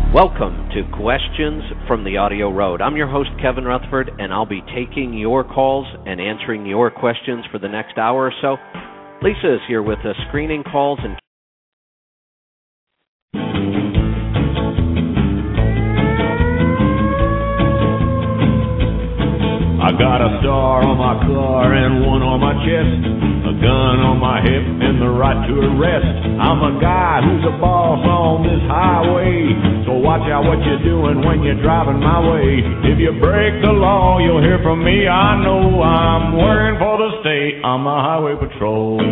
Welcome to Questions from the Audio Road. I'm your host, Kevin Rutherford, and I'll be taking your calls and answering your questions for the next hour or so. Lisa is here with us screening calls and I got a star on my car and one on my chest, a gun on my hip and the right to arrest. I'm a guy who's a boss on this highway, so watch out what you're doing when you're driving my way. If you break the law, you'll hear from me. I know I'm working for the state on the highway patrol.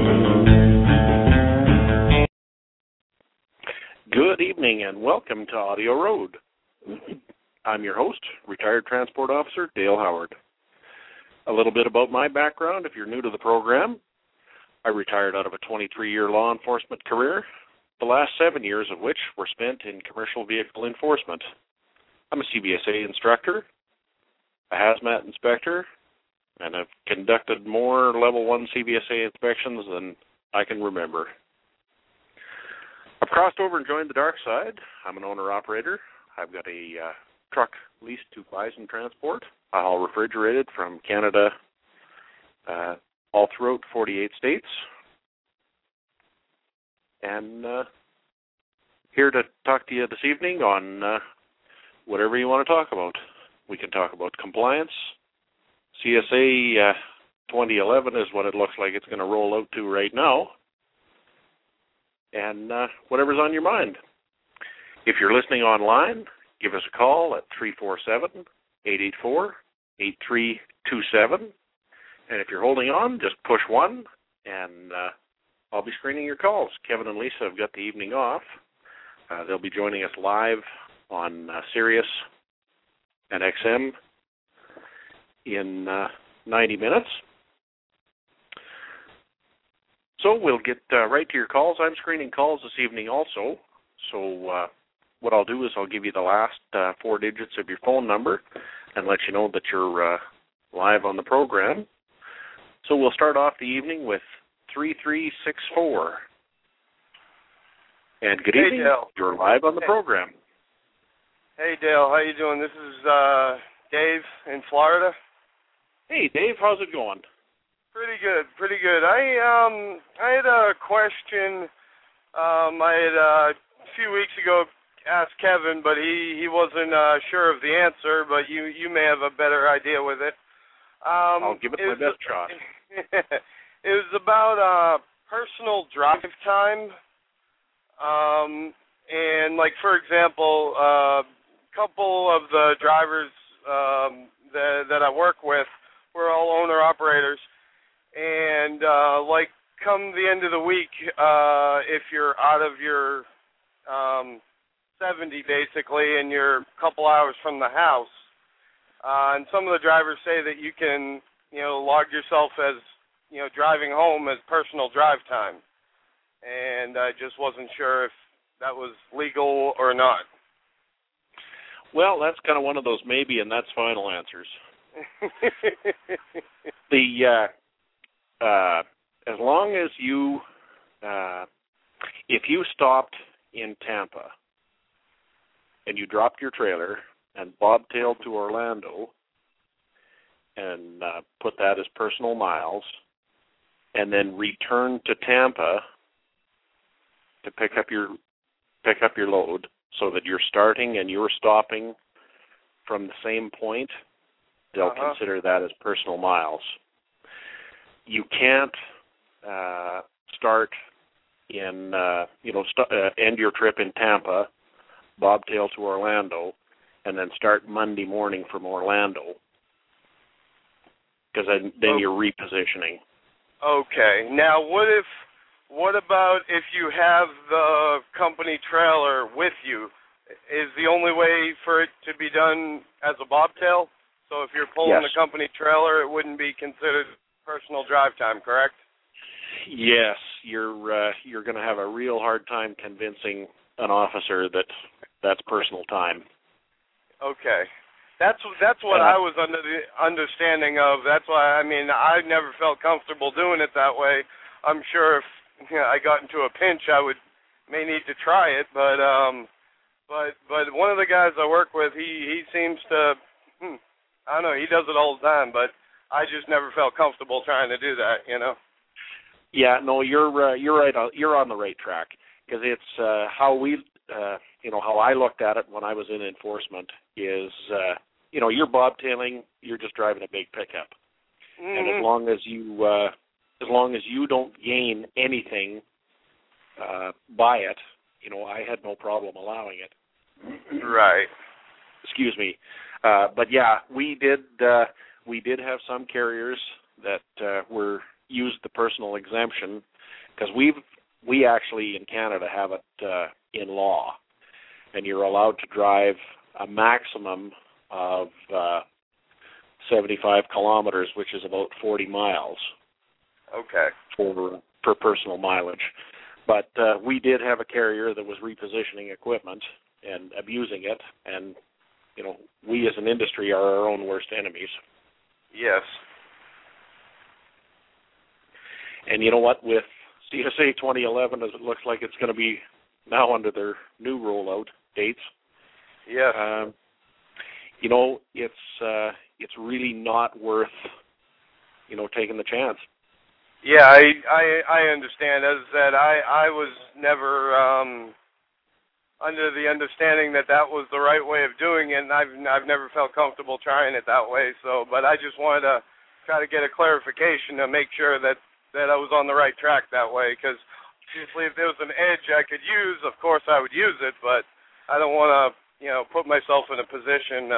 Good evening and welcome to Audio Road. I'm your host, retired transport officer Dale Howard. A little bit about my background, if you're new to the program. I retired out of a 23-year law enforcement career, the last 7 years of which were spent in commercial vehicle enforcement. I'm a CVSA instructor, a hazmat inspector, and I've conducted more Level 1 CVSA inspections than I can remember. I've crossed over and joined the dark side. I'm an owner-operator. I've got a truck leased to Bison Transport. I haul refrigerated from Canada all throughout 48 states. And here to talk to you this evening on whatever you want to talk about. We can talk about compliance. CSA 2011 is what it looks like it's going to roll out to right now. And whatever's on your mind. If you're listening online, give us a call at 347-884-8327. And if you're holding on, just push 1, and I'll be screening your calls. Kevin and Lisa have got the evening off. They'll be joining us live on Sirius and XM in 90 minutes. So we'll get right to your calls. I'm screening calls this evening also. So what I'll do is I'll give you the last 4 digits of your phone number and let you know that you're live on the program. So we'll start off the evening with 3364. And good evening. Dale. You're live on the program. Hey, Dale. How you doing? This is Dave in Florida. Hey, Dave. How's it going? Pretty good. I had a question. I had a few weeks ago asked Kevin, but he wasn't sure of the answer, but you may have a better idea with it. I'll give it my best shot. It was about personal drive time. And, like, for example, a couple of the drivers that I work with, we're all owner-operators. And, like, come the end of the week, if you're out of your 70, basically, and you're a couple hours from the house, and some of the drivers say that you can, log yourself as, driving home as personal drive time. And I just wasn't sure if that was legal or not. Well, that's kind of one of those maybe and that's final answers. As long as you, if you stopped in Tampa and you dropped your trailer and bobtailed to Orlando and put that as personal miles, and then returned to Tampa to pick up your load, so that you're starting and you're stopping from the same point, they'll consider that as personal miles. You can't start in end your trip in Tampa, bobtail to Orlando, and then start Monday morning from Orlando, because then you're repositioning. Okay. Now, what about if you have the company trailer with you? Is the only way for it to be done as a bobtail? So if you're pulling the company trailer, it wouldn't be considered personal drive time, correct? Yes, you're going to have a real hard time convincing an officer that that's personal time. Okay. That's what I was under the understanding of. That's why, I never felt comfortable doing it that way. I'm sure if I got into a pinch, I may need to try it, but But one of the guys I work with, he seems to, I don't know, he does it all the time, but I just never felt comfortable trying to do that, you know. Yeah, no, you're right. You're on the right track, because it's how we, how I looked at it when I was in enforcement is, you're bobtailing, you're just driving a big pickup, and as long as you don't gain anything by it, I had no problem allowing it. Right. Excuse me. But yeah, we did have some carriers that used the personal exemption, because we actually in Canada have it in law, and you're allowed to drive a maximum of 75 kilometers, which is about 40 miles. Okay. For personal mileage. But we did have a carrier that was repositioning equipment and abusing it, and we as an industry are our own worst enemies. Yes. And you know what? With CSA 2011, as it looks like it's going to be now under their new rollout dates. Yes. It's really not worth taking the chance. Yeah, I understand. As I said, I was never under the understanding that was the right way of doing it, and I've never felt comfortable trying it that way. So, but I just wanted to try to get a clarification to make sure that I was on the right track that way. Because obviously, if there was an edge I could use, of course I would use it. But I don't want to, put myself in a position,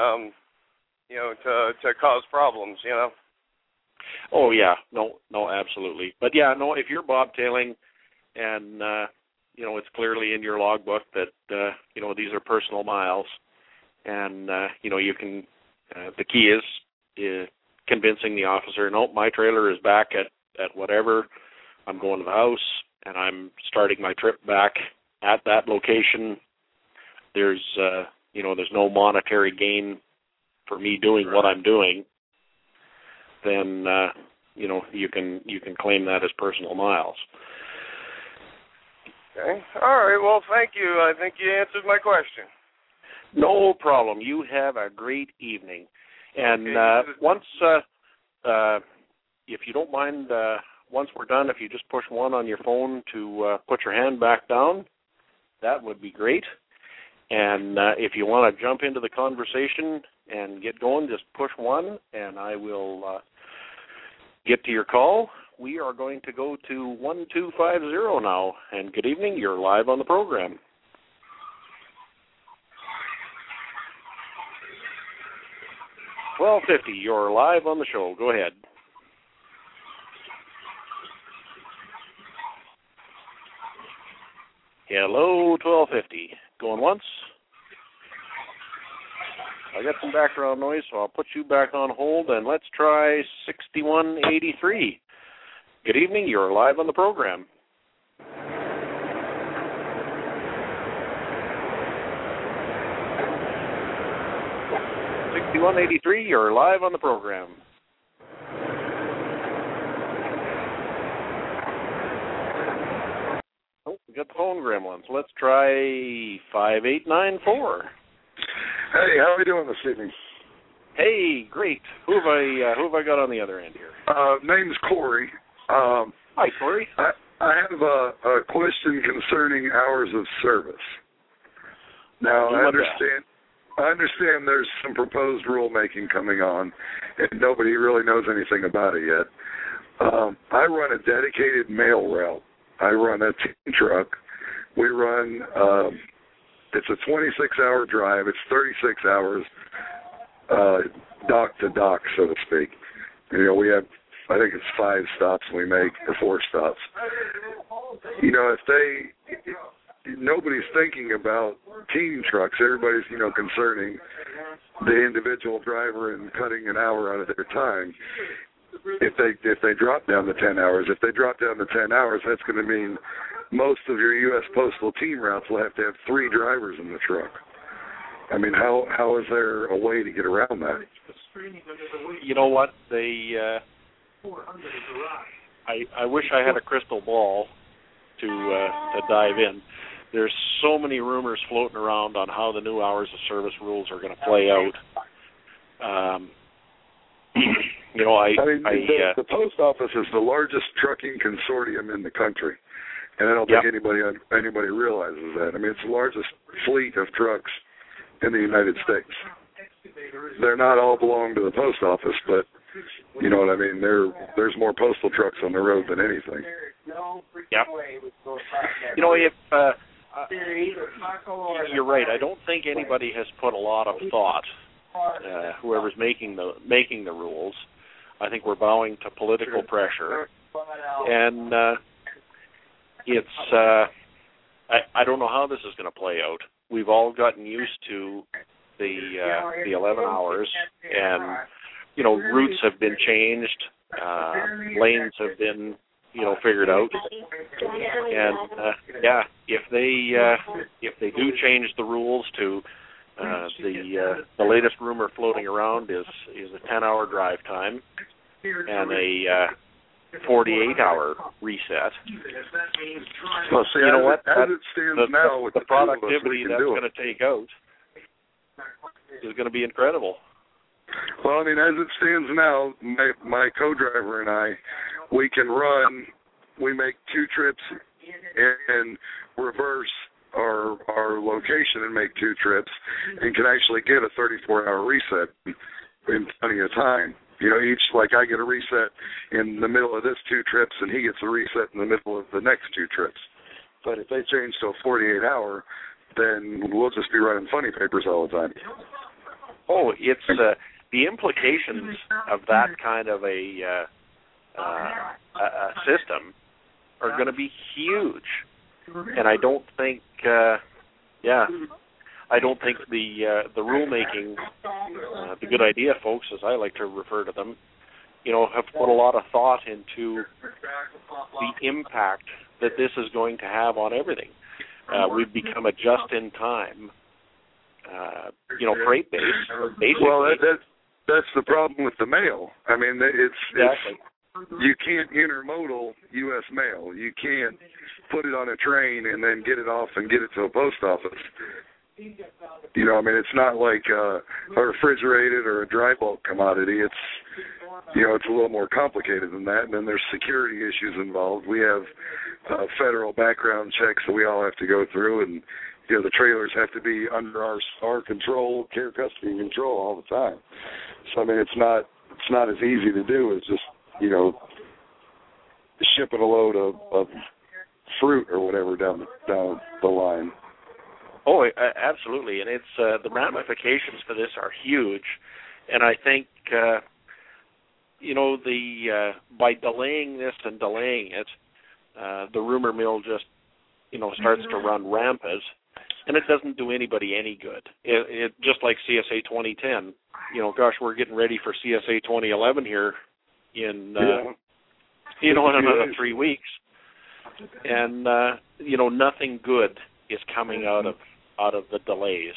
to cause problems. Oh yeah, no, absolutely. But yeah, no, if you're bobtailing and it's clearly in your logbook that these are personal miles, and you can. The key is convincing the officer. No, my trailer is back at whatever. I'm going to the house, and I'm starting my trip back at that location. There's no monetary gain for me doing what I'm doing. Then you can claim that as personal miles. Okay. All right. Well, thank you. I think you answered my question. No problem. You have a great evening. And once, if you don't mind, once we're done, if you just push 1 on your phone to put your hand back down, that would be great. And if you want to jump into the conversation and get going, just push 1, and I will get to your call. We are going to go to 1250 now. And good evening. You're live on the program. $12.50. You're live on the show. Go ahead. Hello, 1250. Going once? I got some background noise, so I'll put you back on hold, and let's try 6183. Good evening. You're live on the program. $61.83. You're live on the program. Oh, we got the phone gremlins. Let's try 5894. Hey, how are we doing this evening? Hey, great. Who have I got on the other end here? Name's Corey. Hi, Corey. I have a question concerning hours of service. Now, I understand there's some proposed rulemaking coming on, and nobody really knows anything about it yet. I run a dedicated mail route. I run a team truck. We run, it's a 26-hour drive. It's 36 hours dock to dock, so to speak. We have, I think it's 5 stops we make, or 4 stops. Nobody's thinking about team trucks. Everybody's, concerning the individual driver and cutting an hour out of their time. If they drop down to 10 hours, that's going to mean most of your U.S. Postal team routes will have to have 3 drivers in the truck. I mean, how is there a way to get around that? You know what? I wish I had a crystal ball to dive in, there's so many rumors floating around on how the new hours of service rules are going to play out. The post office is the largest trucking consortium in the country, and I don't think anybody realizes that. I mean, it's the largest fleet of trucks in the United States. They're not all belong to the post office, but you know what I mean. There's more postal trucks on the road than anything. Yep. You're right. I don't think anybody has put a lot of thought. Whoever's making the rules, I think we're bowing to political pressure, and it's. I don't know how this is going to play out. We've all gotten used to the 11 hours, and routes have been changed, lanes have been figured out, and if they do change the rules to the latest rumor floating around is a 10-hour drive time and a 48-hour reset. Well, see, you know what? As it stands now, with the productivity that's going to take out is going to be incredible. Well, I mean, as it stands now, my co-driver and I, we make 2 trips and reverse our location and make 2 trips, and can actually get a 34-hour reset in plenty of time. Each, like I get a reset in the middle of this 2 trips, and he gets a reset in the middle of the next 2 trips. But if they change to a 48-hour, then we'll just be running funny papers all the time. Oh, it's the implications of that kind of a system are going to be huge, and I don't think, the rulemaking, the good idea folks, as I like to refer to them, have put a lot of thought into the impact that this is going to have on everything. We've become a just-in-time, freight-based. Well, that's the problem with the mail. I mean, exactly. You can't intermodal U.S. mail. You can't put it on a train and then get it off and get it to a post office. It's not like a refrigerated or a dry bulk commodity. It's a little more complicated than that. And then there's security issues involved. We have federal background checks that we all have to go through, and the trailers have to be under our control, care, custody, and control all the time. So I mean, it's not as easy to do as just shipping a load of fruit or whatever down the line. Oh, absolutely, and it's the ramifications for this are huge, and I think by delaying this and delaying it, the rumor mill just starts to run rampant, and it doesn't do anybody any good. It just like CSA 2010. Gosh, we're getting ready for CSA 2011 here in another 3 weeks, and nothing good is coming out of the delays.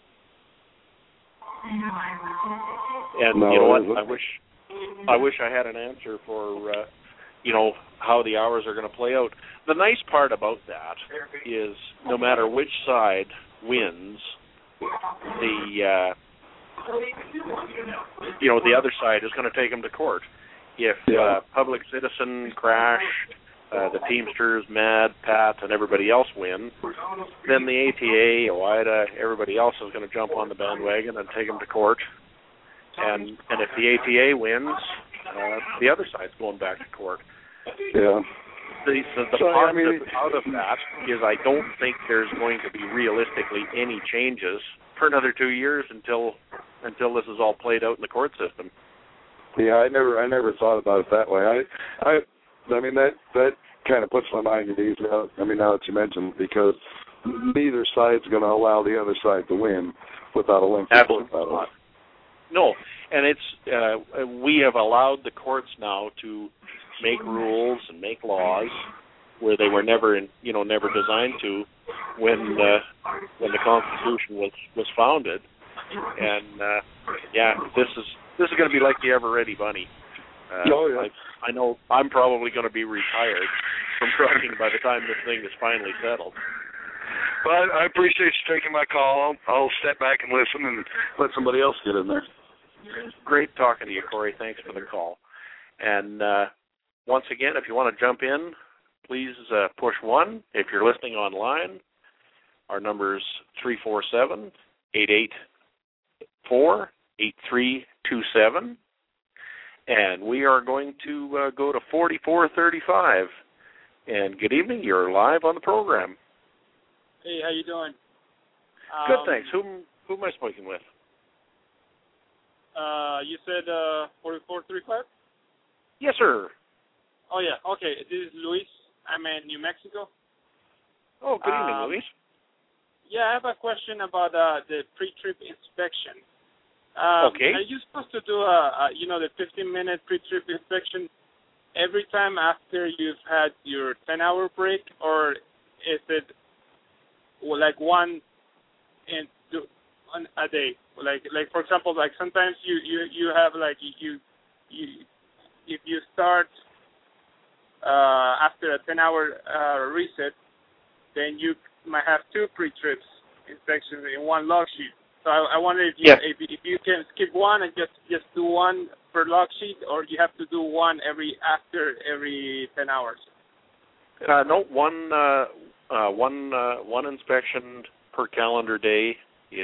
And you know what? I wish I had an answer for how the hours are going to play out. The nice part about that is no matter which side wins, the other side is going to take them to court. If Public Citizen, Crash, the Teamsters, MAD, PAT, and everybody else win, then the ATA, OIDA, everybody else is going to jump on the bandwagon and take them to court. And if the ATA wins, the other side's going back to court. Yeah. The positive out of that is I don't think there's going to be realistically any changes for another 2 years until this is all played out in the court system. Yeah, I never thought about it that way. I mean that kind of puts my mind at ease now. Now that you mentioned, because neither side's going to allow the other side to win without a lengthy court battle. No, and it's we have allowed the courts now to make rules and make laws where they were never designed to when the Constitution was founded, and this is going to be like the Ever Ready Bunny. I know I'm probably going to be retired from trucking by the time this thing is finally settled. Well, I appreciate you taking my call. I'll step back and listen and let somebody else get in there. Great talking to you, Corey. Thanks for the call. And once again, if you want to jump in, please push 1. If you're listening online, our number is 347-884-8327. And we are going to go to 4435. And good evening. You're live on the program. Hey, how you doing? Good, thanks. Who am I speaking with? You said 4435? Yes, sir. Oh, yeah. Okay. This is Luis. I'm in New Mexico. Oh, good evening, Luis. Yeah, I have a question about the pre-trip inspection. Okay. Are you supposed to do the 15-minute pre-trip inspection every time after you've had your 10-hour break, or is it like one a day? Like for example, like sometimes you have like you if you start after a 10-hour reset, then you might have 2 pre-trips inspections in one log sheet. So I wonder if you can skip one and just do one per log sheet, or you have to do one after every 10 hours. No, one inspection per calendar day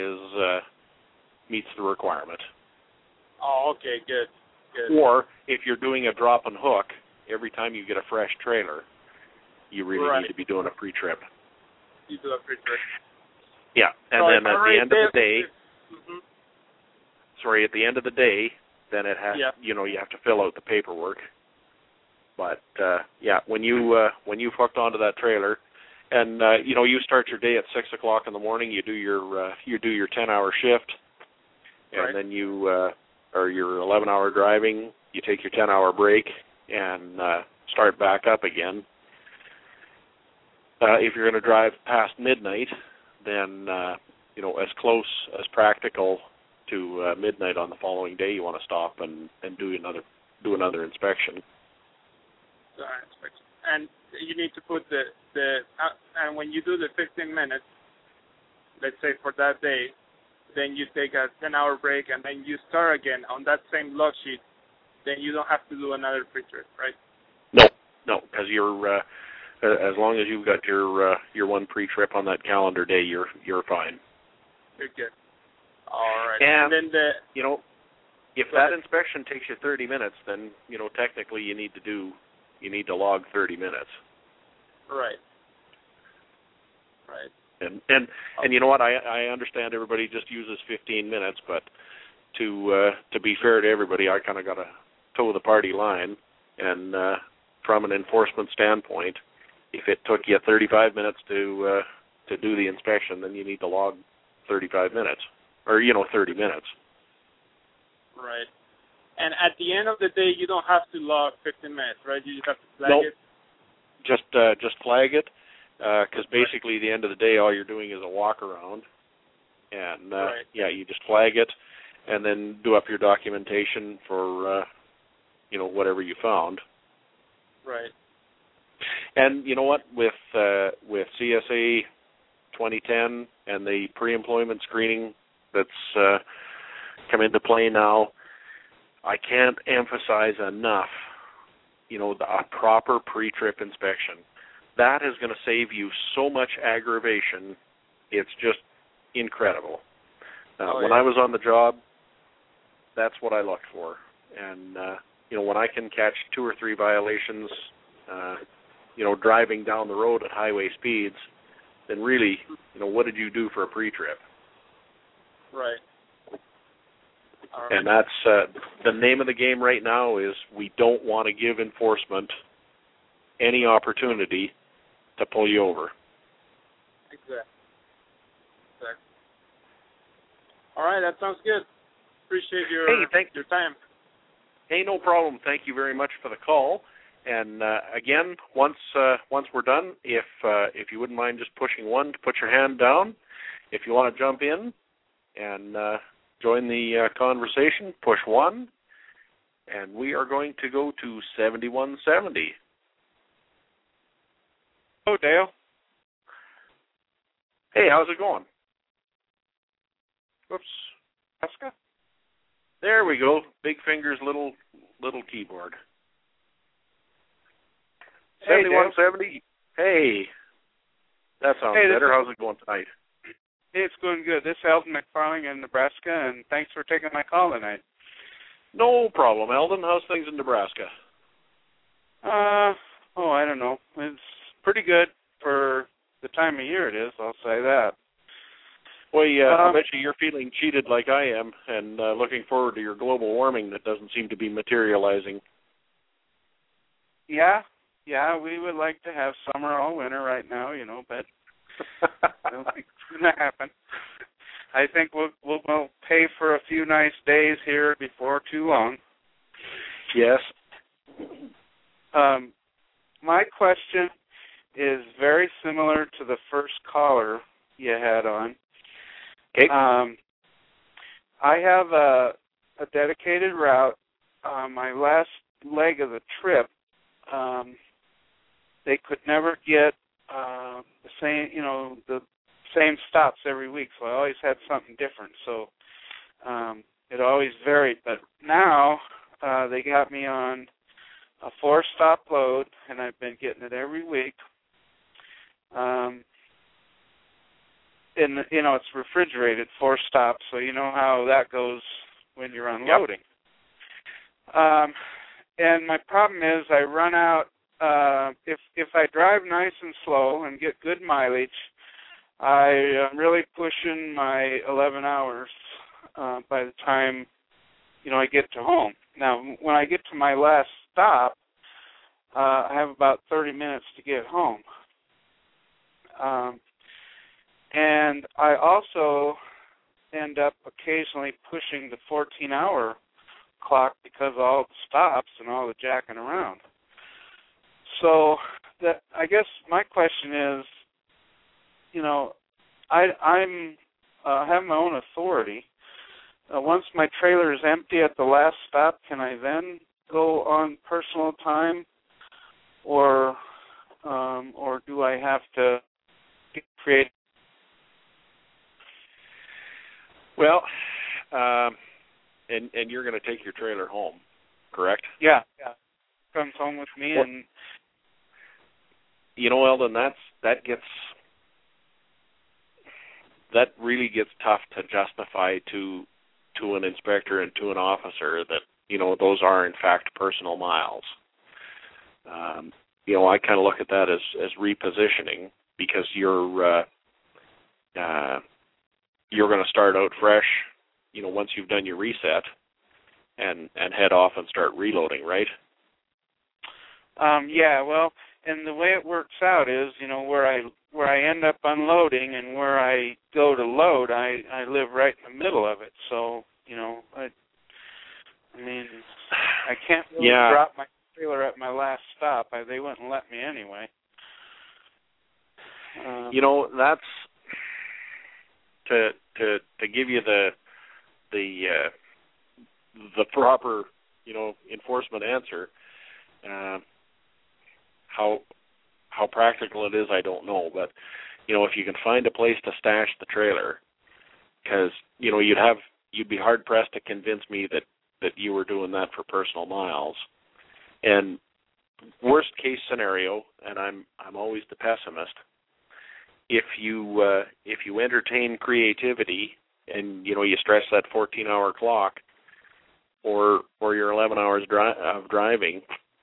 meets the requirement. Oh, okay, good. Or if you're doing a drop and hook, every time you get a fresh trailer, you really need to be doing a pre-trip. You do a pre-trip. Yeah, and so then at the end of the day, mm-hmm. At the end of the day, then it has, you have to fill out the paperwork. But when you've hooked onto that trailer, and you start your day at 6:00 in the morning, you do your 10-hour shift, and then your 11-hour driving, you take your 10-hour break and start back up again. If you're going to drive past midnight, then as close as practical to midnight on the following day, you want to stop and do another inspection. And you need to put and when you do the 15 minutes, let's say for that day, then you take a 10-hour break and then you start again on that same log sheet. Then you don't have to do another pre-trip, right? No, because you're as long as you've got your one pre-trip on that calendar day, you're fine. You're good. All right. And then if that inspection takes you 30 minutes, then technically you need to log 30 minutes. Right. And you know what? I understand everybody just uses 15 minutes, but to be fair to everybody, I kind of got to toe the party line. And from an enforcement standpoint, if it took you 35 minutes to do the inspection, then you need to log 35 minutes, or 30 minutes. Right. And at the end of the day, you don't have to log 15 minutes, right? You just have to flag it. Just flag it, because basically at the end of the day, all you're doing is a walk around, and you just flag it, and then do up your documentation for whatever you found. Right. And you know what? With CSA 2010 and the pre-employment screening that's come into play now, I can't emphasize enough, a proper pre-trip inspection. That is going to save you so much aggravation. It's just incredible. When I was on the job, that's what I looked for. And, when I can catch 2 or 3 violations, driving down the road at highway speeds, then really, what did you do for a pre-trip? Right. And that's the name of the game right now is we don't want to give enforcement any opportunity to pull you over. Exactly. All right, that sounds good. Appreciate your time. Hey, no problem. Thank you very much for the call. And again, once we're done, if you wouldn't mind just pushing 1 to put your hand down, if you want to jump in and join the conversation, push 1, and we are going to go to 7170. Hello, Dale. Hey, how's it going? Whoops. Nebraska? There we go. Big fingers, little keyboard. Hey, 7170. Hey. That sounds better. How's it going tonight? Hey, it's going good. This is Eldon McFarling in Nebraska, and thanks for taking my call tonight. No problem, Eldon. How's things in Nebraska? I don't know. It's pretty good for the time of year it is, I'll say that. Well, yeah, I bet you're feeling cheated like I am and looking forward to your global warming that doesn't seem to be materializing. Yeah, we would like to have summer all winter right now, but I don't think it's going to happen. I think we'll pay for a few nice days here before too long. Yes. My question is very similar to the first caller you had on. Okay. I have a dedicated route. My last leg of the trip, they could never get the same stops every week, so I always had something different. So it always varied. But now they got me on a 4-stop load, and I've been getting it every week. And it's refrigerated 4 stops, so you know how that goes when you're unloading. Yep. And my problem is I run out. If I drive nice and slow and get good mileage, I am really pushing my 11 hours by the time I get to home. Now, when I get to my last stop, I have about 30 minutes to get home. And I also end up occasionally pushing the 14-hour clock because of all the stops and all the jacking around. So I guess my question is, I'm have my own authority. Once my trailer is empty at the last stop, can I then go on personal time, or do I have to get creative? Well, and you're going to take your trailer home, correct? Yeah. Comes home with me, and Eldon, that really gets tough to justify to an inspector and to an officer that those are in fact personal miles. I kind of look at that as repositioning, because you're going to start out fresh, once you've done your reset, and head off and start reloading, right? Yeah, well, and the way it works out is, where I end up unloading and where I go to load, I live right in the middle of it. So, I can't really drop my trailer at my last stop. They wouldn't let me anyway. That's to give you the proper enforcement answer. How practical it is, I don't know, but if you can find a place to stash the trailer, because you'd be hard pressed to convince me that you were doing that for personal miles. And worst case scenario, and I'm always the pessimist, if you entertain creativity and you stress that 14-hour clock or your 11 hours of driving,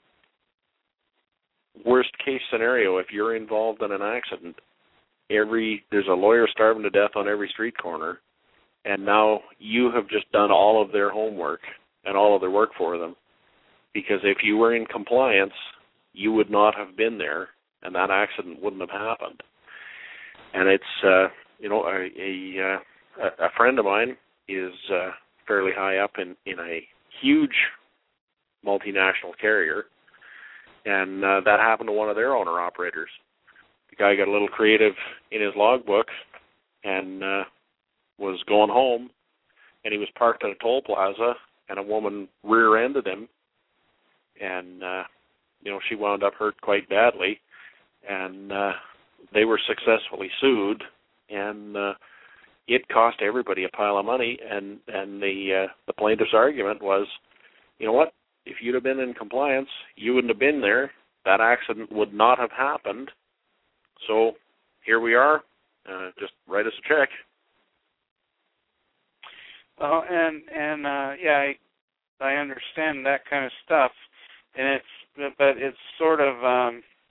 worst case scenario, if you're involved in an accident, there's a lawyer starving to death on every street corner, and now you have just done all of their homework and all of their work for them, because if you were in compliance, you would not have been there, and that accident wouldn't have happened. And it's a friend of mine is fairly high up in a huge multinational carrier, and that happened to one of their owner-operators. The guy got a little creative in his logbook and was going home, and he was parked at a toll plaza, and a woman rear-ended him, and she wound up hurt quite badly, and they were successfully sued and it cost everybody a pile of money. And the plaintiff's argument was, you know what? If you'd have been in compliance, you wouldn't have been there. That accident would not have happened. So here we are. Just write us a check. Well, yeah, I understand that kind of stuff, but it's sort of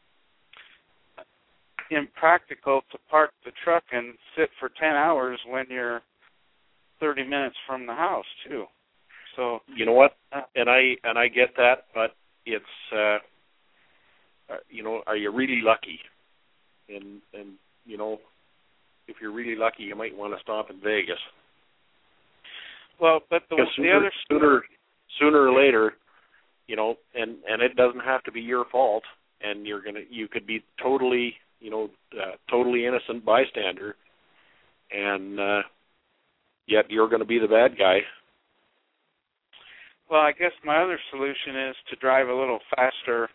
impractical to park the truck and sit for 10 hours when you're 30 minutes from the house too. So you know what, and I get that, but it's are you really lucky? And if you're really lucky, you might want to stop in Vegas. Well, but sooner or later, and it doesn't have to be your fault, and you could be totally innocent bystander, and yet you're going to be the bad guy. Well, I guess my other solution is to drive a little faster,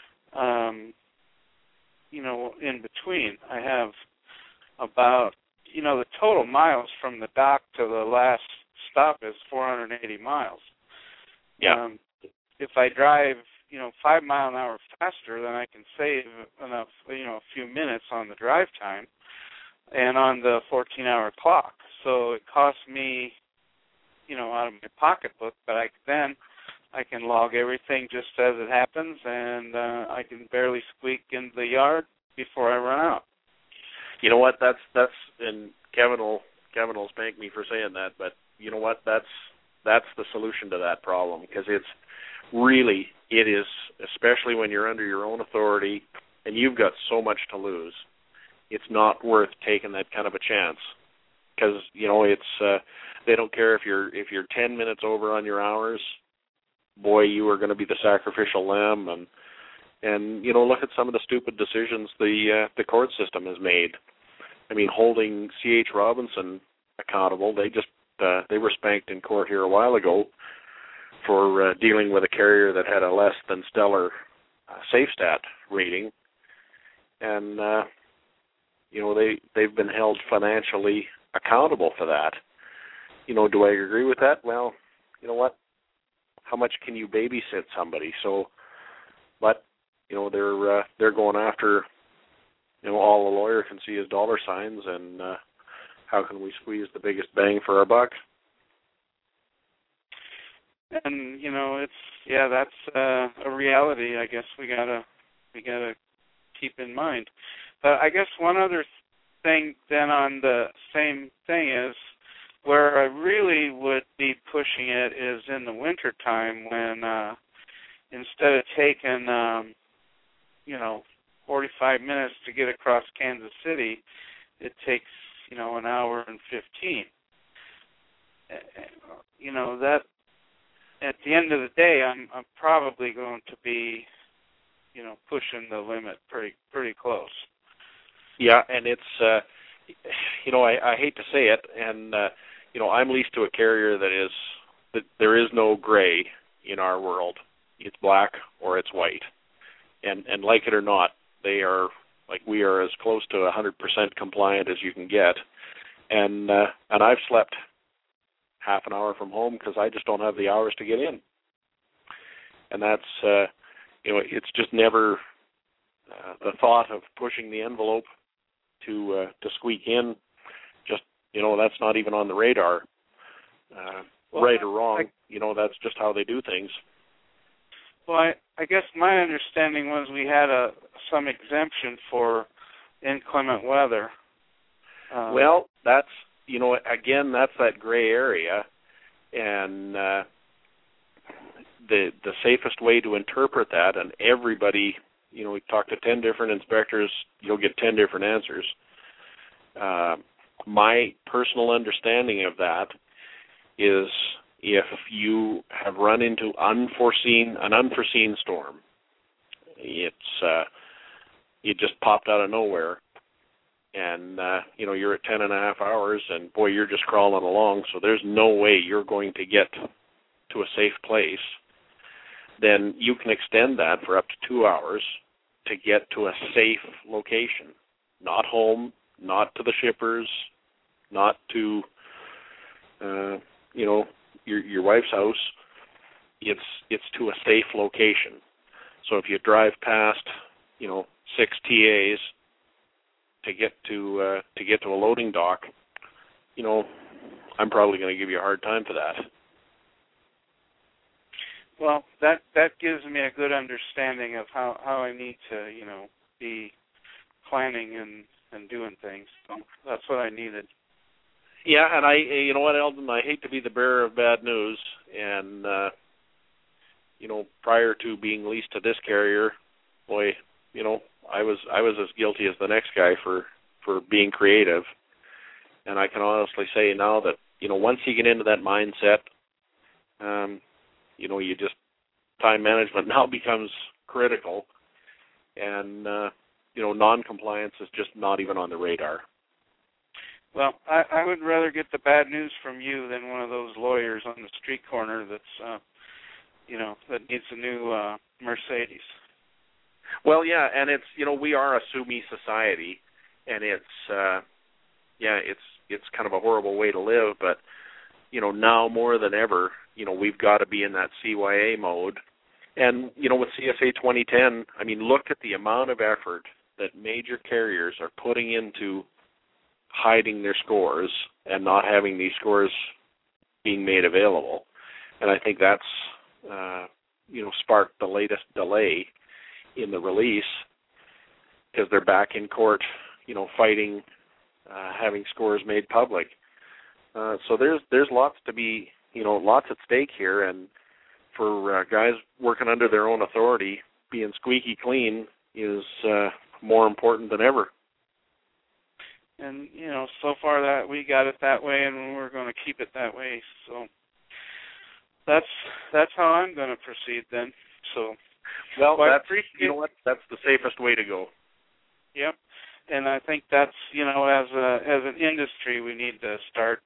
in between. I have about, the total miles from the dock to the last stop is 480 miles. Yeah. If I drive, 5 mile an hour faster, then I can save enough, a few minutes on the drive time and on the 14-hour clock. So it costs me, out of my pocketbook, but I can log everything just as it happens, and I can barely squeak into the yard before I run out. You know what? That's and Kevin will spank me for saying that, but you know what? That's the solution to that problem, because it is, especially when you're under your own authority and you've got so much to lose. It's not worth taking that kind of a chance, because it's they don't care if you're 10 minutes over on your hours. Boy, you are going to be the sacrificial lamb, and look at some of the stupid decisions the court system has made. I mean, holding C.H. Robinson accountable. They were spanked in court here a while ago for dealing with a carrier that had a less than stellar SafeStat rating, and they've been held financially accountable for that. Do I agree with that? Well, you know what? How much can you babysit somebody? So, but they're going after all a lawyer can see is dollar signs, and how can we squeeze the biggest bang for our buck? And that's a reality. I guess we gotta keep in mind. But I guess one other thing then on the same thing is where I really would be pushing it is in the winter time when instead of taking 45 minutes to get across Kansas City, it takes an hour and 15. That at the end of the day, I'm probably going to be pushing the limit pretty close. Yeah, and it's I hate to say it, and I'm leased to a carrier that there is no gray in our world. It's black or it's white, and like it or not, they are we are as close to 100% compliant as you can get, and I've slept half an hour from home because I just don't have the hours to get in, and that's it's just never the thought of pushing the envelope to squeak in. Just that's not even on the radar. Right or wrong, that's just how they do things. Well, I guess my understanding was we had some exemption for inclement weather. Well, that's again, that's that gray area, and the safest way to interpret that, and everybody, we talk to 10 different inspectors, you'll get 10 different answers. My personal understanding of that is if you have run into an unforeseen storm, it just popped out of nowhere, and you're at 10.5 hours, and boy, you're just crawling along, so there's no way you're going to get to a safe place, then you can extend that for up to 2 hours to get to a safe location. Not home, not to the shippers, not to, your wife's house. It's to a safe location. So if you drive past, 6 TAs to get to a loading dock, I'm probably going to give you a hard time for that. Well, that gives me a good understanding of how I need to, be planning and doing things. So that's what I needed. Yeah, and you know what, Eldon, I hate to be the bearer of bad news, and prior to being leased to this carrier, boy, I was as guilty as the next guy for being creative, and I can honestly say now that once you get into that mindset, you just time management now becomes critical, and non-compliance is just not even on the radar. Well, I would rather get the bad news from you than one of those lawyers on the street corner that's, that needs a new Mercedes. Well, yeah, and it's, we are a sue me society, and it's kind of a horrible way to live, but, now more than ever, we've got to be in that CYA mode. And, with CSA 2010, I mean, look at the amount of effort that major carriers are putting into hiding their scores and not having these scores being made available. And I think that's, sparked the latest delay in the release because they're back in court, fighting having scores made public. So there's lots to be, lots at stake here. And for guys working under their own authority, being squeaky clean is more important than ever. And, so far that we got it that way, and we're going to keep it that way. So that's how I'm going to proceed then. So, well, that's the safest way to go. Yep. And I think that's, as an industry, we need to start,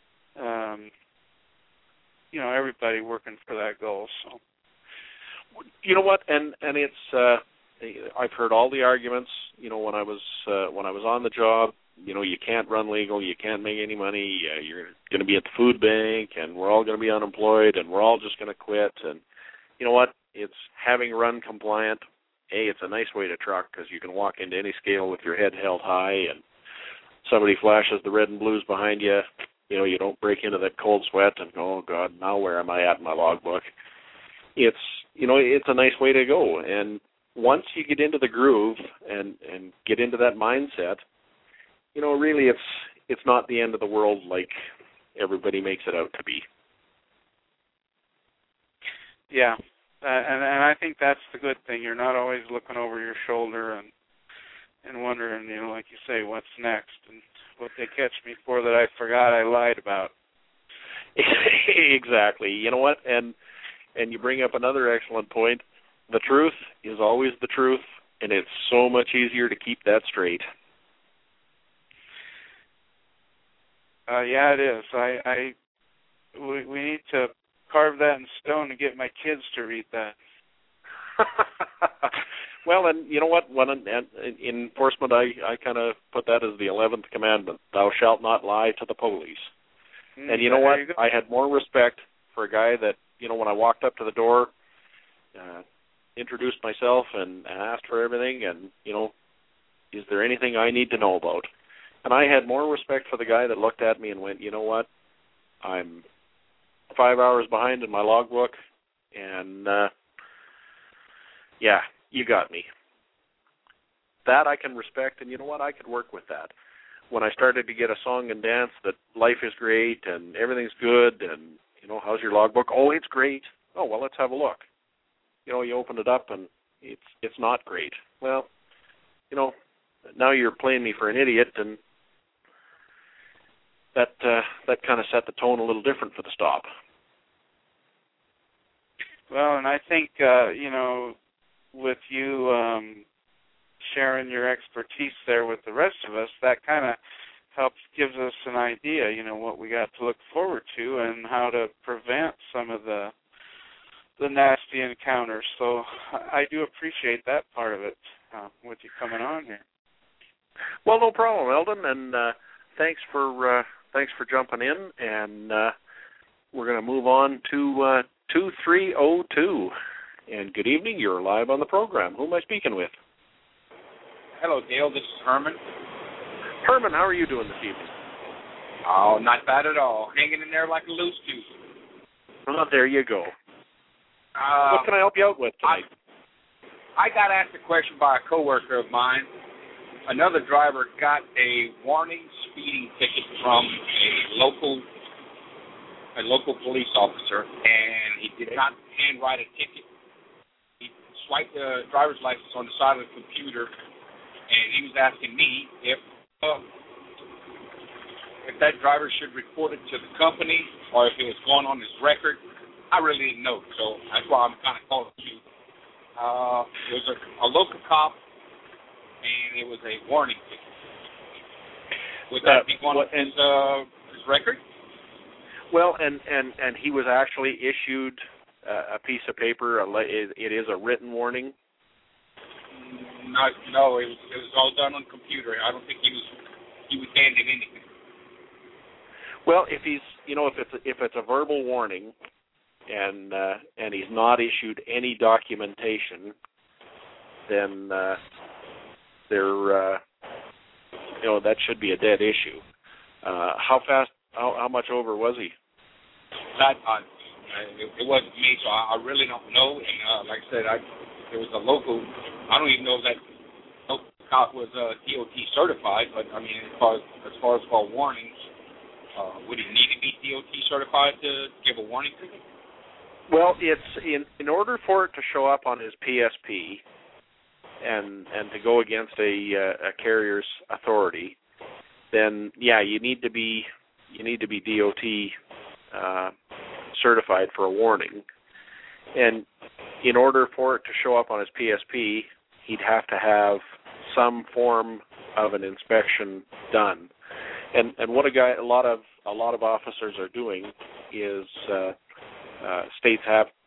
everybody working for that goal. So, you know what, and it's I've heard all the arguments. When I was on the job, you can't run legal, you can't make any money, you're going to be at the food bank, and we're all going to be unemployed, and we're all just going to quit. And you know what? It's having run compliant. It's a nice way to truck because you can walk into any scale with your head held high, and somebody flashes the red and blues behind you. You don't break into that cold sweat and go, oh God, now where am I at in my logbook? It's it's a nice way to go. And once you get into the groove and get into that mindset, really it's not the end of the world like everybody makes it out to be. Yeah, and I think that's the good thing. You're not always looking over your shoulder and wondering, like you say, what's next and what they catch me for that I forgot I lied about. Exactly. You know what? And you bring up another excellent point. The truth is always the truth, and it's so much easier to keep that straight. Yeah, it is. We need to carve that in stone and get my kids to read that. Well, and you know what? When in enforcement, I kind of put that as the 11th commandment: "Thou shalt not lie to the police." And you know what? I had more respect for a guy that when I walked up to the door, introduced myself and asked for everything, and is there anything I need to know about? And I had more respect for the guy that looked at me and went, you know what? I'm 5 hours behind in my logbook, and yeah, you got me. That I can respect, and you know what? I could work with that. When I started to get a song and dance that life is great and everything's good, and how's your logbook? Oh, it's great. Oh, well, let's have a look. You open it up and it's not great. Well, now you're playing me for an idiot, and that kind of set the tone a little different for the stop. Well, and I think with you sharing your expertise there with the rest of us, that kind of gives us an idea, what we got to look forward to and how to prevent some of the nasty encounters. So I do appreciate that part of it with you coming on here. Well, no problem, Eldon, and thanks for jumping in, and we're going to move on to 2302. And good evening. You're live on the program. Who am I speaking with? Hello, Dale. This is Herman. Herman, how are you doing this evening? Oh, not bad at all. Hanging in there like a loose tooth. Oh, there you go. What can I help you out with tonight? I got asked a question by a coworker of mine. Another driver got a warning speeding ticket from a local police officer, and he did not handwrite a ticket. He swiped the driver's license on the side of the computer, and he was asking me if that driver should report it to the company or if it was going on his record. I really didn't know, so that's why I'm kind of calling you. It was a local cop, and it was a warning ticket. Would that be going on his record? Well, and he was actually issued a piece of paper. It is a written warning. No, it was all done on computer. I don't think he was handing anything. Well, if it's a verbal warning, and he's not issued any documentation, then that should be a dead issue. How much over was he? It wasn't me, so I really don't know. And like I said, there was a local. I don't even know if that local cop was DOT certified. But I mean, as far as warnings, would he need to be DOT certified to give a warning ticket? Well, it's in order for it to show up on his PSP and to go against a carrier's authority, then you need to be DOT certified for a warning. And in order for it to show up on his PSP, he'd have to have some form of an inspection done. And what a lot of officers are doing is states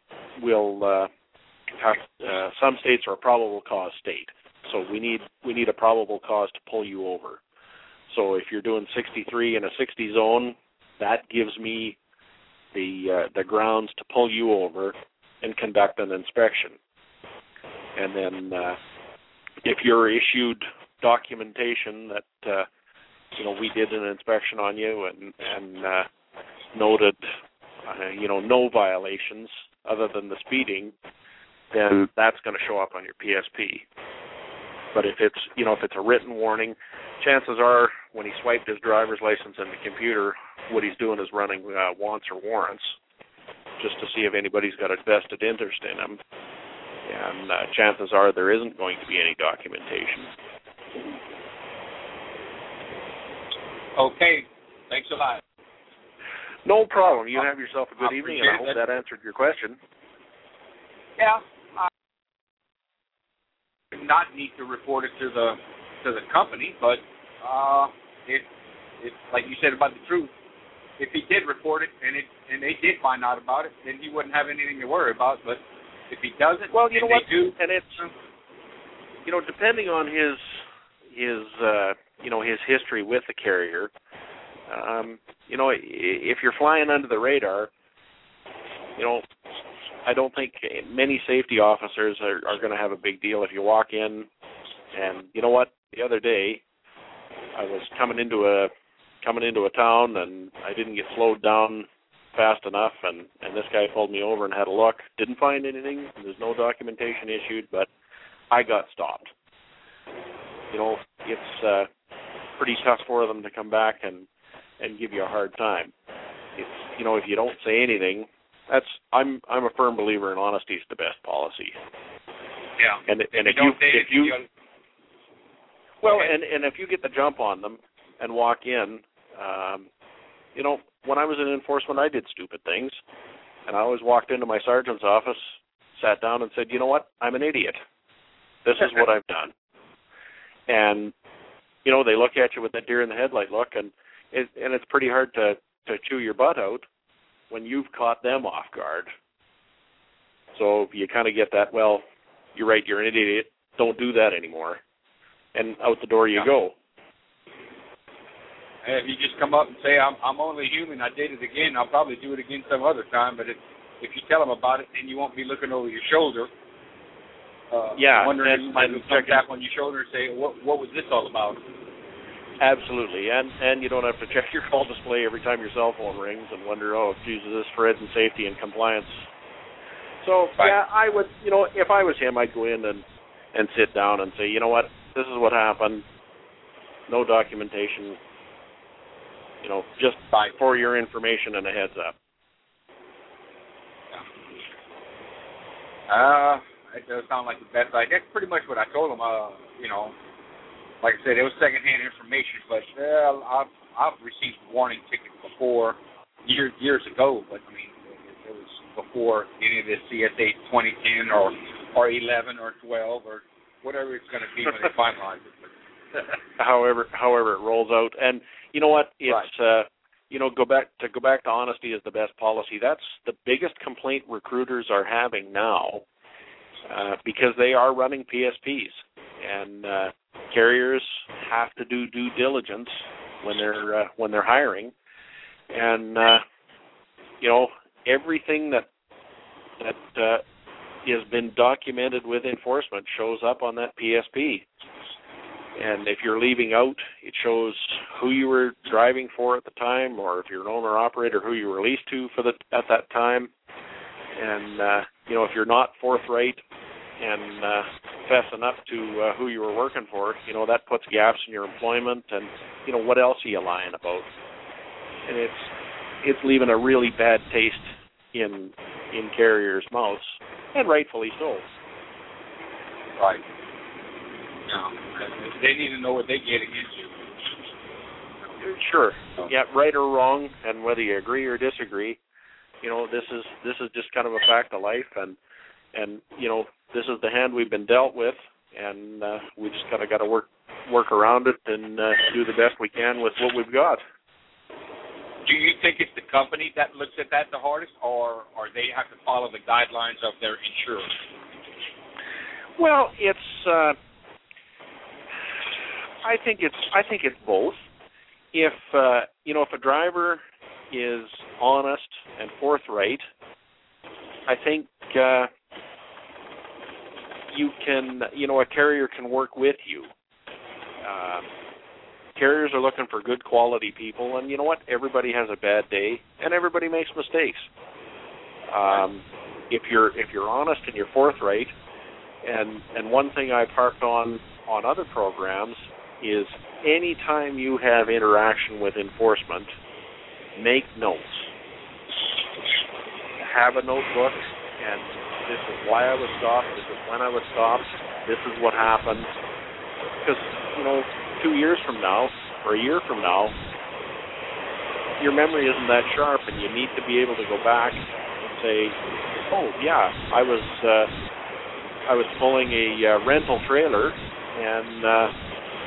some states are a probable cause state. So we need a probable cause to pull you over. So if you're doing 63 in a 60 zone, that gives me the grounds to pull you over and conduct an inspection. And then if you're issued documentation that we did an inspection on you and noted no violations other than the speeding, then that's going to show up on your PSP. But if it's a written warning, chances are when he swiped his driver's license in the computer, what he's doing is running wants or warrants just to see if anybody's got a vested interest in him. And chances are there isn't going to be any documentation. Okay. Thanks a lot. No problem. You have yourself a good evening, and I hope that answered your question. Yeah. I not need to report it to the company, but if like you said about the truth, if he did report it and they did find out about it, then he wouldn't have anything to worry about. But if he doesn't, well, you know what? They do, and it's depending on his history with the carrier. If you're flying under the radar, I don't think many safety officers are going to have a big deal if you walk in. And you know what? The other day, I was coming into a town and I didn't get slowed down fast enough, and this guy pulled me over and had a look. Didn't find anything. There's no documentation issued, but I got stopped. It's pretty tough for them to come back and give you a hard time. It's, if you don't say anything, I'm a firm believer in honesty is the best policy. Yeah. And if you get the jump on them and walk in, when I was in enforcement, I did stupid things, and I always walked into my sergeant's office, sat down, and said, "You know what? I'm an idiot. This is what I've done." And they look at you with that deer in the headlight look, and it's pretty hard to chew your butt out when you've caught them off guard. So you kind of get that, well, you're right, you're an idiot, don't do that anymore. and out the door you go. If you just come up and say, I'm only human, I did it again, I'll probably do it again some other time. But if you tell them about it, then you won't be looking over your shoulder. Wondering if somebody will come tap on your shoulder and say, what was this all about? Absolutely, and you don't have to check your call display every time your cell phone rings and wonder, oh, geez, is this for health and safety and compliance? So, yeah, I would, if I was him, I'd go in and sit down and say, you know what, this is what happened, no documentation, just for your information and a heads up. It does sound like the best idea. That's pretty much what I told him. Like I said, it was secondhand information, but I've received warning tickets before, years ago. But I mean, it was before any of this CSA 2010 or 11 or 12 or whatever it's going to be when they finalize it. However it rolls out, and you know what? It's go back to honesty is the best policy. That's the biggest complaint recruiters are having now, because they are running PSPs, and carriers have to do due diligence when they're hiring, and everything that has been documented with enforcement shows up on that PSP. And if you're leaving out, it shows who you were driving for at the time, or if you're an owner-operator, who you were leased to at that time. And, if you're not forthright and fessing up to who you were working for, that puts gaps in your employment and, what else are you lying about? And it's leaving a really bad taste in carriers' mouths, and rightfully so. Right. No, they need to know what they get against you. Sure. Yeah, right or wrong, and whether you agree or disagree, this is just kind of a fact of life, and this is the hand we've been dealt with, and we just got to work around it and do the best we can with what we've got. Do you think it's the company that looks at that the hardest, or they have to follow the guidelines of their insurer? Well, it's. I think it's both. If if a driver is honest and forthright, I think you can, a carrier can work with you. Carriers are looking for good quality people, and you know what? Everybody has a bad day, and everybody makes mistakes. If you're honest and you're forthright, and one thing I've harped on other programs is anytime you have interaction with enforcement, make notes. Have a notebook, and this is why I was stopped, this is when I was stopped, this is what happened. Because, 2 years from now, or a year from now, your memory isn't that sharp, and you need to be able to go back and say, oh, yeah, I was pulling a rental trailer, and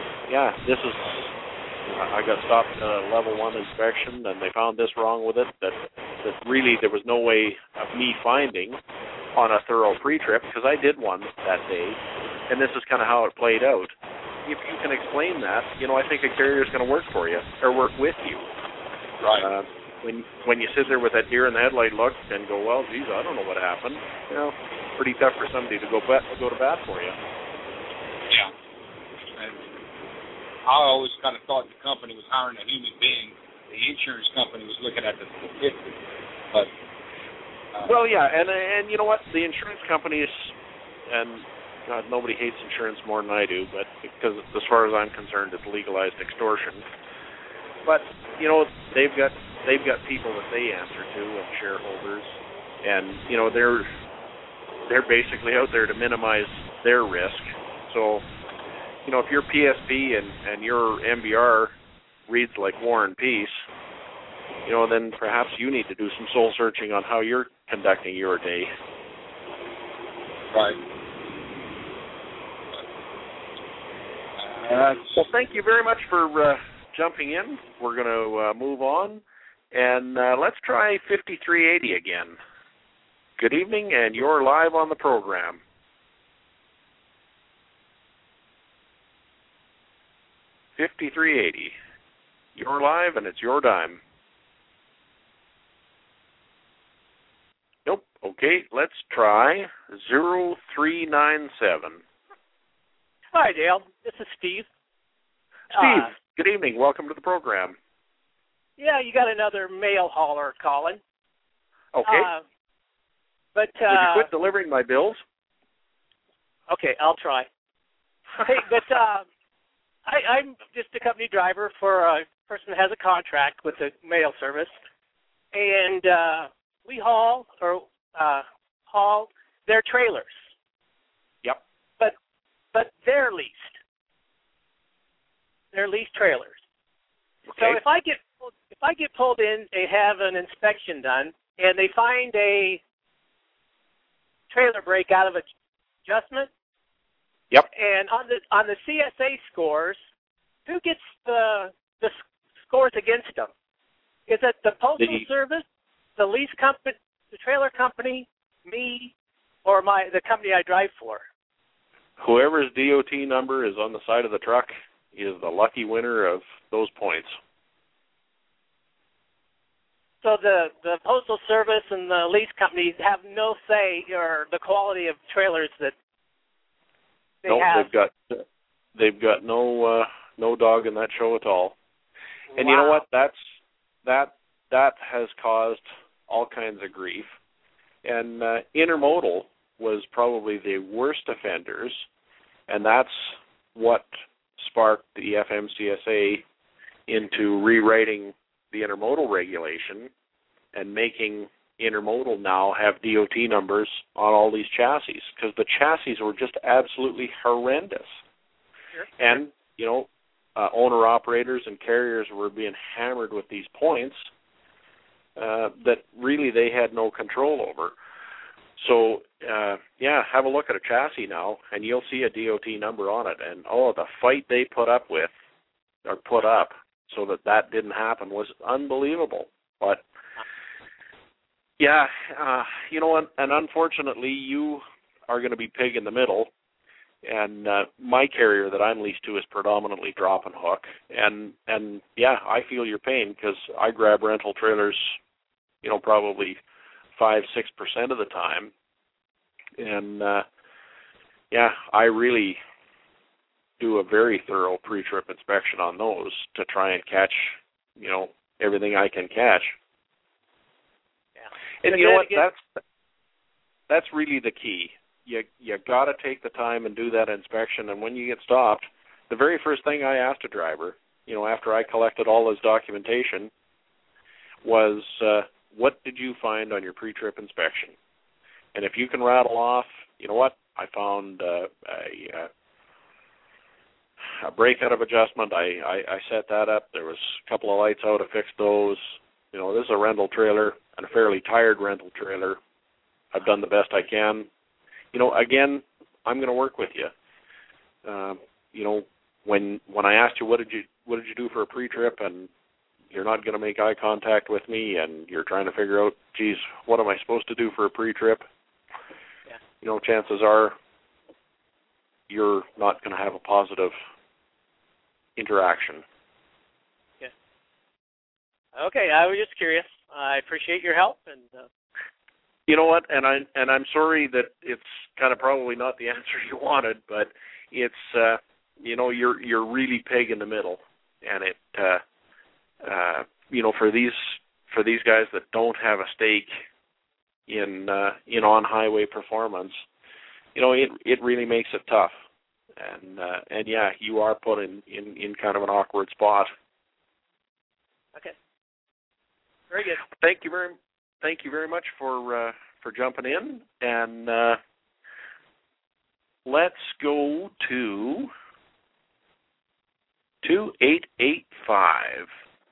I got stopped at a level 1 inspection, and they found this wrong with it that really there was no way of me finding on a thorough pre-trip, because I did one that day, and this is kind of how it played out. If you can explain that, I think a carrier is going to work for you or work with you. Right. When you sit there with that deer in the headlight look and go, well, geez, I don't know what happened. Pretty tough for somebody to go to bat for you. Yeah. And I always kind of thought the company was hiring a human being. The insurance company was looking at the statistics. But well, yeah, and you know what? The insurance companies, and God, nobody hates insurance more than I do, but because as far as I'm concerned, it's legalized extortion. But they've got people that they answer to, and shareholders, and they're basically out there to minimize their risk. So, if your PSP and your MBR reads like War and Peace, then perhaps you need to do some soul searching on how you're conducting your day. Right. Well, thank you very much for jumping in. We're going to move on, and let's try 5380 again. Good evening, and you're live on the program. 5380. You're live, and it's your dime. Nope. Okay, let's try 0397. Hi, Dale. This is Steve. Steve, good evening. Welcome to the program. Yeah, you got another mail hauler calling. Okay. But would you quit delivering my bills? Okay, I'll try. Hey, but I'm just a company driver for a person that has a contract with the mail service, and we haul their trailers. Yep. But they're leased. They're leased trailers. Okay. So if I get pulled in, they have an inspection done, and they find a trailer break out of adjustment. Yep. And on the CSA scores, who gets the scores against them? Is it the Postal Service, the lease company, the trailer company, me, or the company I drive for? Whoever's DOT number is on the side of the truck is the lucky winner of those points. So the Postal Service and the lease companies have no say or the quality of trailers that they have. They've got no dog in that show at all. And wow. You know what? That has caused all kinds of grief. And Intermodal was probably the worst offenders, and that's what sparked the FMCSA into rewriting the intermodal regulation and making intermodal now have DOT numbers on all these chassis, because the chassis were just absolutely horrendous. Sure. And, owner-operators and carriers were being hammered with these points that really they had no control over. So, have a look at a chassis now, and you'll see a DOT number on it. And, the fight they put up so that didn't happen was unbelievable. But, and unfortunately, you are going to be pig in the middle. And my carrier that I'm leased to is predominantly drop and hook. And I feel your pain because I grab rental trailers, probably 5-6% of the time. And, I really do a very thorough pre-trip inspection on those to try and catch, everything I can catch. Yeah. And you know what? That's really the key. You got to take the time and do that inspection. And when you get stopped, the very first thing I asked a driver, after I collected all his documentation, was, what did you find on your pre-trip inspection? And if you can rattle off, I found a brake out of adjustment. I set that up. There was a couple of lights out. I fixed those. This is a rental trailer and a fairly tired rental trailer. I've done the best I can. Again, I'm going to work with you. When I asked you what did you do for a pre-trip, and you're not going to make eye contact with me, and you're trying to figure out, geez, what am I supposed to do for a pre-trip? Yeah. Chances are you're not going to have a positive interaction. Yeah. Okay, I was just curious. I appreciate your help, and. You know what? And I'm sorry that it's kind of probably not the answer you wanted, but it's you're really pig in the middle, and it for these guys that don't have a stake in on highway performance, it really makes it tough, and you are put in kind of an awkward spot. Okay. Very good. Thank you very much for jumping in, and let's go to 2885.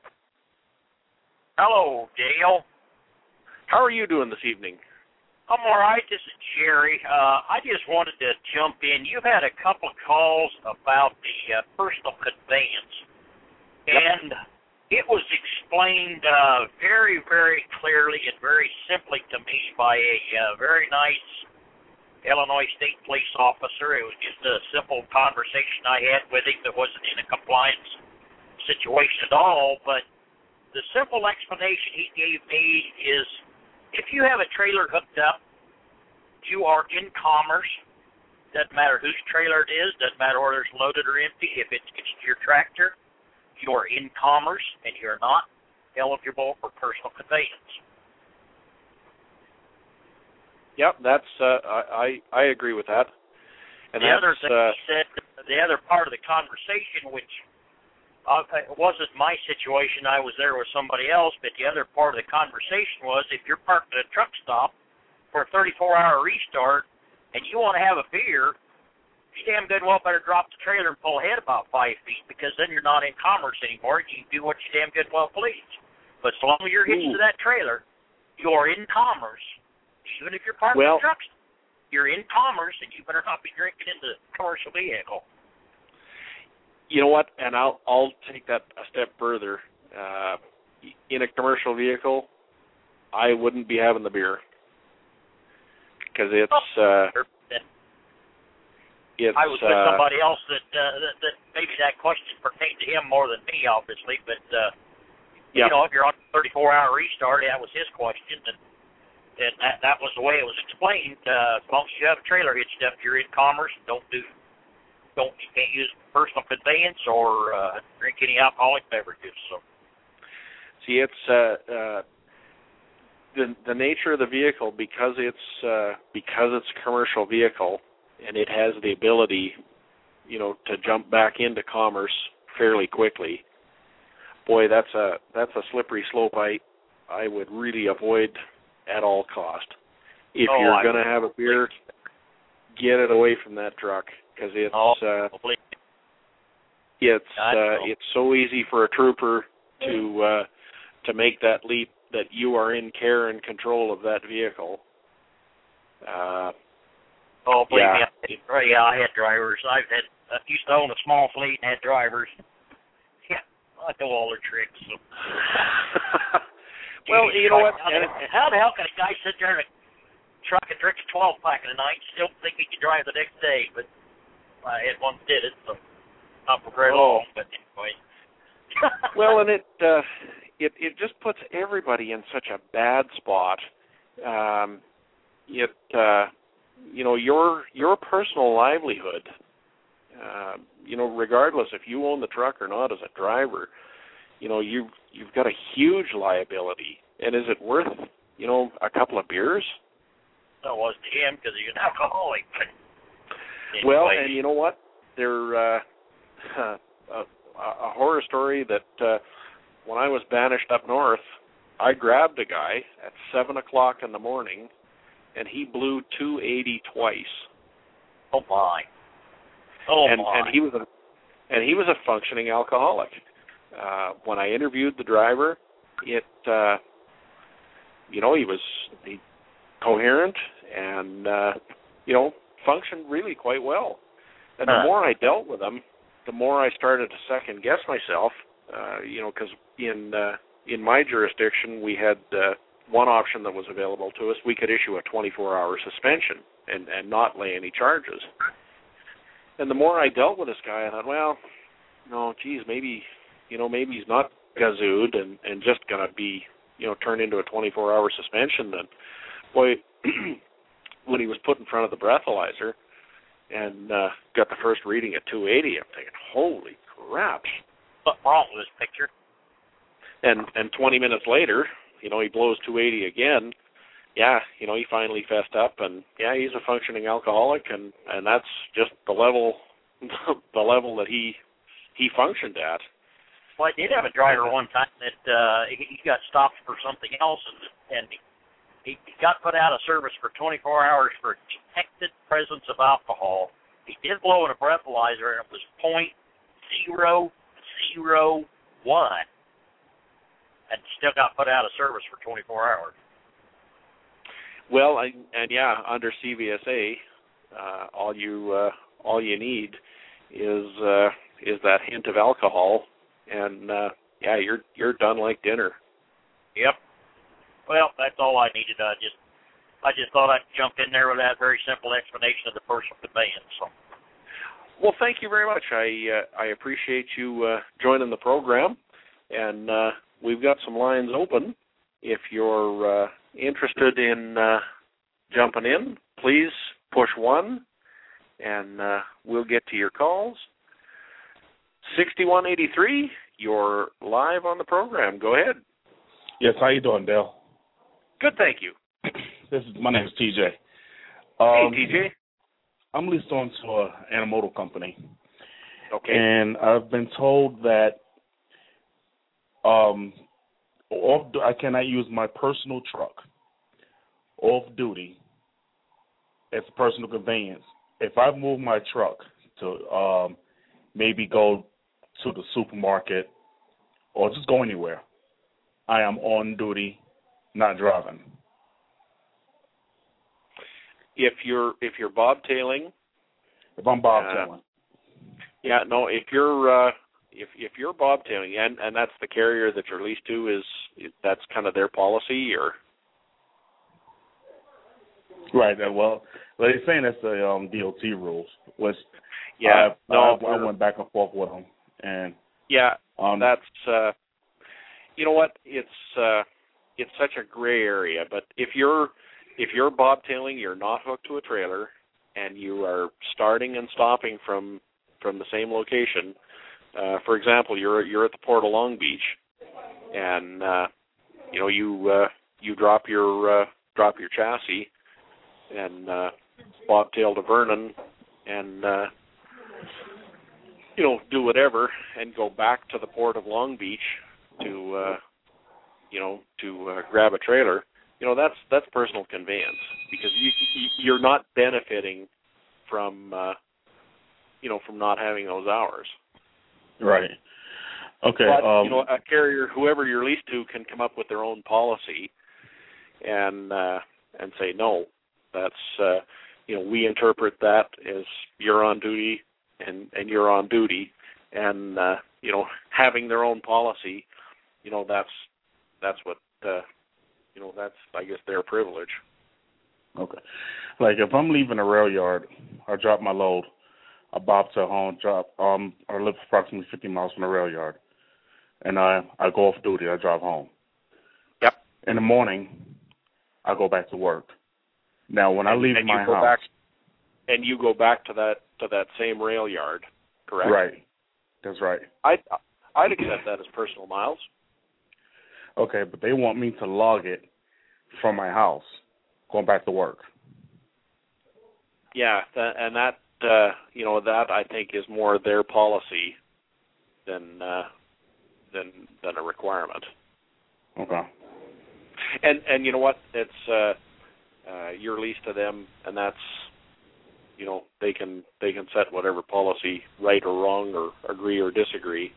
Hello, Dale. How are you doing this evening? I'm all right. This is Jerry. I just wanted to jump in. You've had a couple of calls about the personal conveyance, and it was explained very, very clearly and very simply to me by a very nice Illinois State police officer. It was just a simple conversation I had with him that wasn't in a compliance situation at all, but the simple explanation he gave me is if you have a trailer hooked up, you are in commerce. Doesn't matter whose trailer it is, doesn't matter whether it's loaded or empty. If it's your tractor, you are in commerce and you're not eligible for personal conveyance. Yep, that's I agree with that. And the other thing he said, the other part of the conversation, which it wasn't my situation, I was there with somebody else, but the other part of the conversation was if you're parked at a truck stop for a 34-hour restart and you want to have a beer, you damn good well better drop the trailer and pull ahead about 5 feet, because then you're not in commerce anymore. You can do what you damn good well please. But so long as you're hitched to that trailer, you're in commerce. Even if you're parked in trucks, you're in commerce, and you better not be drinking in the commercial vehicle. You know what? And I'll take that a step further. In a commercial vehicle, I wouldn't be having the beer because it's. I was with somebody else that maybe that question pertained to him more than me, obviously. But you know, if you're on a 34-hour restart, that was his question, and that was the way it was explained. As long as you have a trailer hitched up, you're in commerce. You can't use personal conveyance or drink any alcoholic beverages. So, see, it's the nature of the vehicle because it's a commercial vehicle and it has the ability, you know, to jump back into commerce fairly quickly. Boy, that's a slippery slope I would really avoid at all cost. If you're going to have a beer, get it away from that truck because it's so easy for a trooper to make that leap that you are in care and control of that vehicle. Believe me, I had drivers. I used to own a small fleet and had drivers. Yeah, I know all their tricks. So. Well, you know what? How the hell can a guy sit there in a truck and drink a 12-pack in the night and still think he can drive the next day? But I had one did it, so not for very long. But anyway. Well, and it just puts everybody in such a bad spot. You know, your personal livelihood. You know, regardless if you own the truck or not as a driver. You know, you've got a huge liability, and is it worth, you know, a couple of beers? That was to him because he's an alcoholic. But anyway. Well, and you know what? There a horror story that when I was banished up north, I grabbed a guy at 7 o'clock in the morning, and he blew 280 twice. Oh my! And he was a functioning alcoholic. When I interviewed the driver, you know, he was coherent and, you know, functioned really quite well. And the more I dealt with him, the more I started to second guess myself, you know, because in my jurisdiction, we had one option that was available to us. We could issue a 24-hour suspension and not lay any charges. And the more I dealt with this guy, I thought, well, no, geez, maybe he's not gazooed and just going to be, you know, turned into a 24-hour suspension. Then, boy, when he was put in front of the breathalyzer and got the first reading at 280, I'm thinking, holy crap. What's wrong with this picture? And 20 minutes later, you know, he blows 280 again. Yeah, you know, he finally fessed up, and yeah, he's a functioning alcoholic, and that's just the level that he functioned at. Well, I did have a driver one time that he got stopped for something else, and he got put out of service for 24 hours for detected presence of alcohol. He did blow in a breathalyzer, and it was .001, and still got put out of service for 24 hours. Well, and yeah, under CVSA, all you need is that hint of alcohol. And yeah, you're done like dinner. Yep. Well, that's all I needed. I just I just thought I'd jump in there with that very simple explanation of the personal conveyance. So. Well, thank you very much. I appreciate you joining the program, and we've got some lines open. If you're interested in jumping in, please push 1, and we'll get to your calls. 6183, you're live on the program. Go ahead. Yes, how you doing, Dale? Good, thank you. My name is TJ. Hey, TJ. I'm leased on to an intermodal company. Okay. And I've been told that I cannot use my personal truck off duty as a personal conveyance. If I move my truck to maybe go to the supermarket or just go anywhere, I am on duty, not driving. If you're bobtailing, if I'm bobtailing, yeah, no. If you're bobtailing, and that's the carrier that you're leased to, that's kind of their policy, or right? Well, they're saying that's the DOT rules. Which yeah, I went back and forth with them, and yeah, that's you know what? It's such a gray area, but if you're bobtailing, you're not hooked to a trailer, and you are starting and stopping from the same location. For example, you're at the Port of Long Beach, and you drop your chassis and bobtail to Vernon, and do whatever, and go back to the Port of Long Beach to grab a trailer. That's personal conveyance, because you're not benefiting from from not having those hours. Right. Okay. But a carrier, whoever you're leased to, can come up with their own policy and say no. That's we interpret that as you're on duty and you're on duty, and having their own policy, that's what. That's, I guess, their privilege. Okay. Like, if I'm leaving a rail yard, I drop my load, I bobtail home, I live approximately 50 miles from the rail yard, and I go off duty, I drive home. Yep. In the morning, I go back to work. Now, when I leave my house... And you go back to that same rail yard, correct? Right. That's right. I'd accept that as personal miles. Okay, but they want me to log it from my house, going back to work. Yeah, that I think is more their policy than a requirement. Okay. And you know what? It's you're leased to them, and that's they can set whatever policy, right or wrong, or agree or disagree.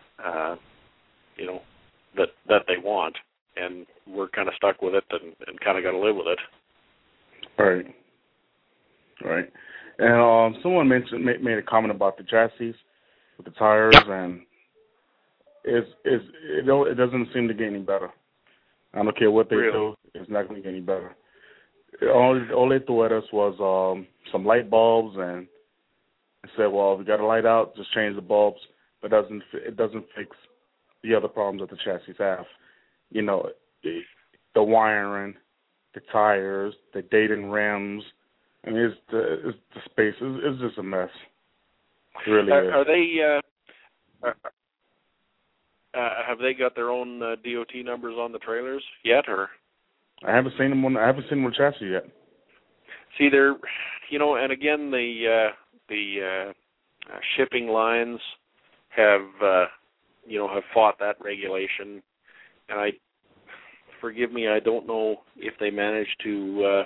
That they want, and we're kind of stuck with it and kind of got to live with it. Right. And someone made a comment about the chassis with the tires, and it doesn't seem to get any better. I don't care what they do; it's not going to get any better. All they threw at us was some light bulbs, and said, "Well, if we got a light out, just change the bulbs." But it doesn't fix the other problems that the chassis have. The wiring, the tires, the dating rims. I mean, it's the space. It's just a mess. It really is. Are they? Have they got their own DOT numbers on the trailers yet, or? I haven't seen them on the chassis yet. See, they're, and again, the shipping lines have fought that regulation, and forgive me, I don't know if they managed to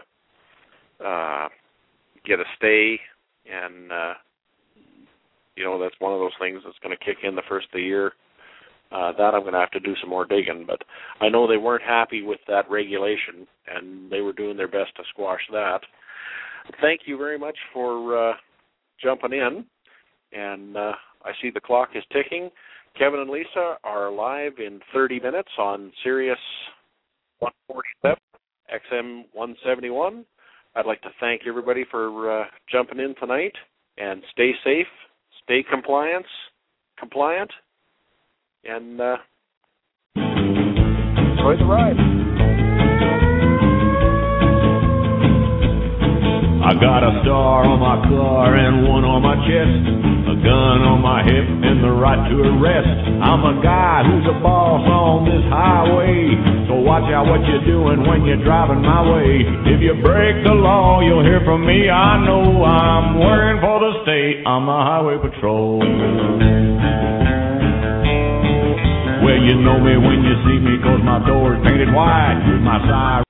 get a stay, and that's one of those things that's going to kick in the first of the year. That I'm going to have to do some more digging, but I know they weren't happy with that regulation, and they were doing their best to squash that. Thank you very much for jumping in, and I see the clock is ticking. Kevin and Lisa are live in 30 minutes on Sirius 147, XM171. I'd like to thank everybody for jumping in tonight, and stay safe, stay compliant, and enjoy the ride. I got a star on my car and one on my chest, a gun on my hip and the right to arrest. I'm a guy who's a boss on this highway, so watch out what you're doing when you're driving my way. If you break the law, you'll hear from me. I know I'm working for the state on the highway patrol. Well, you know me when you see me, 'cause my door's painted white with my siren